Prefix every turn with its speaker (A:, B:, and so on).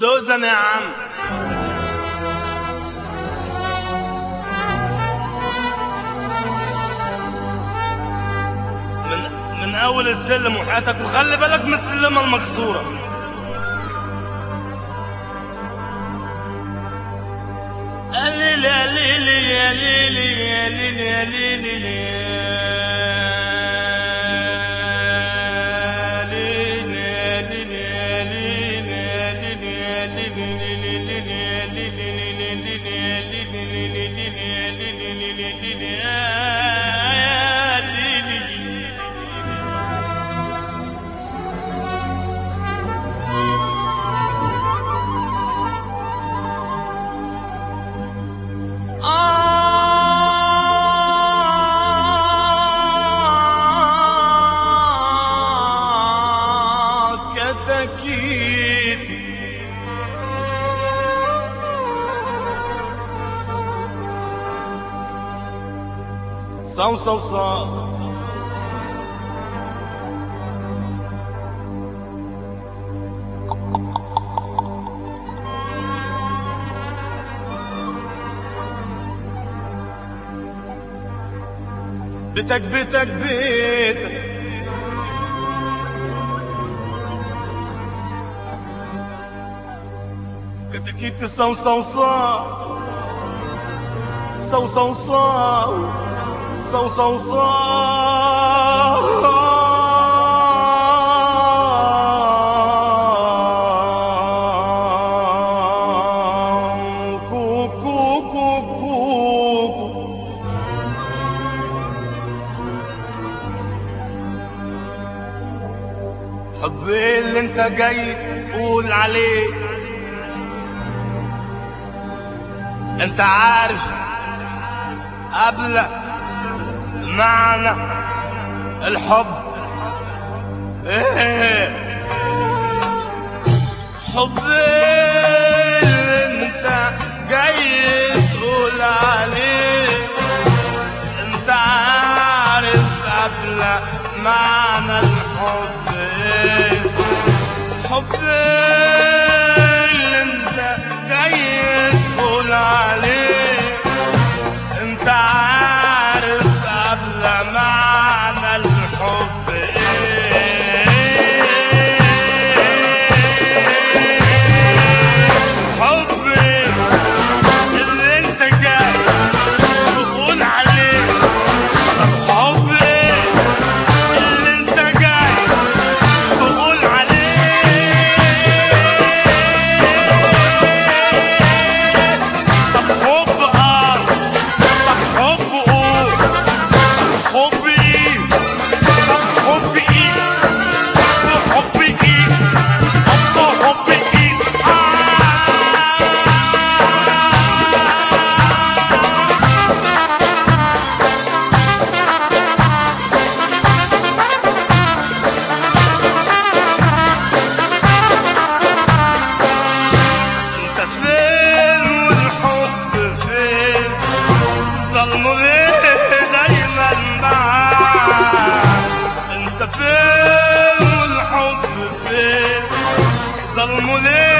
A: دوزن يا عم. من اول السلم وحياتك، وخلي بالك من السلمه المكسوره. يا ليلي يا ليلي يا ليلي يا ليلي يا ليلي صو صو صو بيتك بيتك بيتك كتكيت صو صو صو صو صو صو صو صو صو كو كو كو كو حبي اللي انت جاي تقول عليه، انت عارف قبل معنى الحب ايه؟ حب اللي انت جاي تقول عليه، انت عارف قبل معنى الحب ايه؟ حب اللي انت جاي تقول عليه، انت عارف قبل معنى الحب ايه؟ حب اللي انت جاي تقول عليه، حب اللي انت جاي تقول عليه، طب حب طب حب حب ايه؟ حب ايه؟ حب ايه؟ حب ايه؟ انت فين والحب فين؟ ظلموا ليه دايما معاك؟ انت فين والحب فين؟ ظلموا ليه